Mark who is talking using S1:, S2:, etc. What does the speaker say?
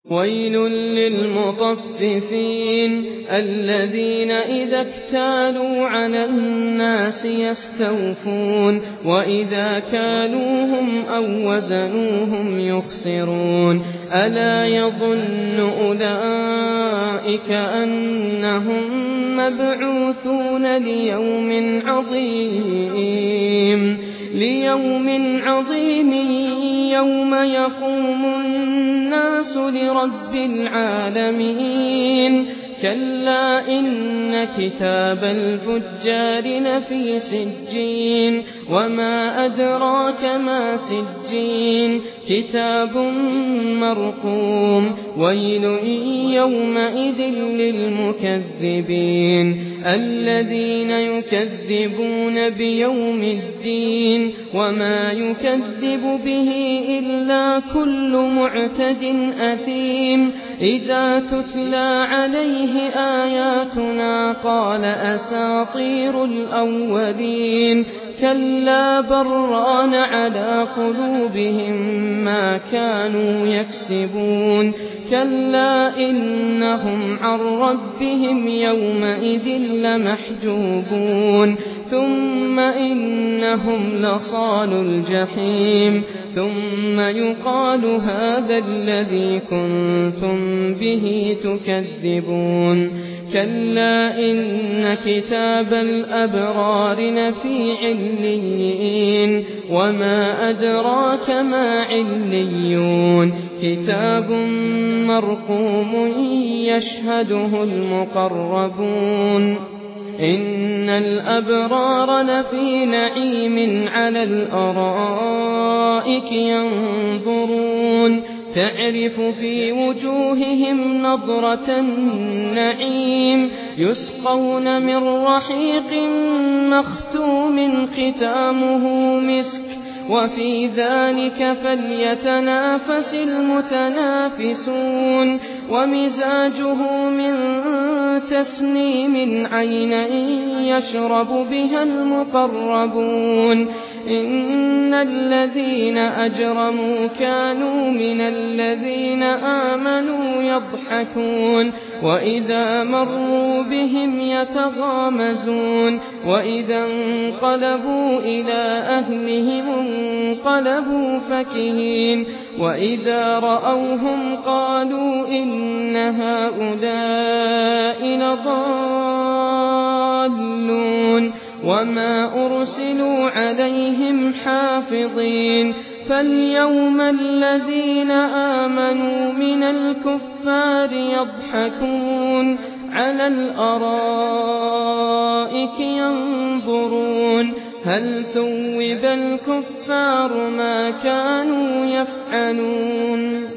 S1: ويل للمطففين الذين إذا اكتالوا على الناس يستوفون وإذا كالوهم أو وزنوهم يخسرون ألا يظن أولئك أنهم مبعوثون ليوم عظيم يوم يقوم الناس لرب العالمين كلا إن كتاب الفجار لفي سجين وما أدراك ما سجين كتاب مرقوم ويل يومئذ للمكذبين الذين يكذبون بيوم الدين وما يكذب به إلا كل معتد أثيم إذا تتلى عليه آياتنا قال أساطير الأولين كلا بران على قلوبهم ما كانوا يكسبون كلا إنهم عن ربهم يومئذ لمحجوبون ثم إنهم لصالو الجحيم ثم يقال هذا الذي كنتم به تكذبون كلا إن كتاب الأبرار لفي عليين وما أدراك ما عليون كتاب مرقوم يشهده المقربون إن الأبرار لفي نعيم على الأرائك ينظرون تعرف في وجوههم نضرة النعيم يسقون من رحيق مختوم ختامه مسك وفي ذلك فليتنافس المتنافسون ومزاجه من تسنيم عينا يشرب بها المقربون إن الذين أجرموا كانوا من الذين آمنوا يضحكون وإذا مروا بهم يتغامزون وإذا انقلبوا إلى أهلهم انقلبوا فكهين وإذا رأوهم قالوا إن هؤلاء لضالون وما أرسلوا عليهم حافظين فاليوم الذين آمنوا من الكفار يضحكون على الأرائك ينظرون هل ثوب الكفار ما كانوا يفعلون